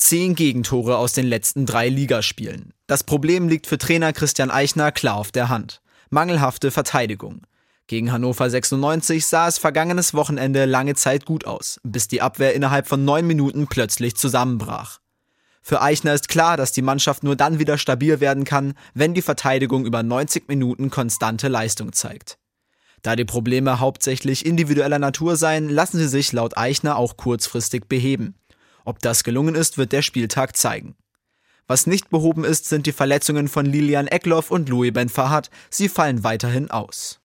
10 Gegentore aus den letzten 3 Ligaspielen. Das Problem liegt für Trainer Christian Eichner klar auf der Hand: mangelhafte Verteidigung. Gegen Hannover 96 sah es vergangenes Wochenende lange Zeit gut aus, bis die Abwehr innerhalb von 9 Minuten plötzlich zusammenbrach. Für Eichner ist klar, dass die Mannschaft nur dann wieder stabil werden kann, wenn die Verteidigung über 90 Minuten konstante Leistung zeigt. Da die Probleme hauptsächlich individueller Natur seien, lassen sie sich laut Eichner auch kurzfristig beheben. Ob das gelungen ist, wird der Spieltag zeigen. Was nicht behoben ist, sind die Verletzungen von Lilian Eklof und Louis Ben Farhat. Sie fallen weiterhin aus.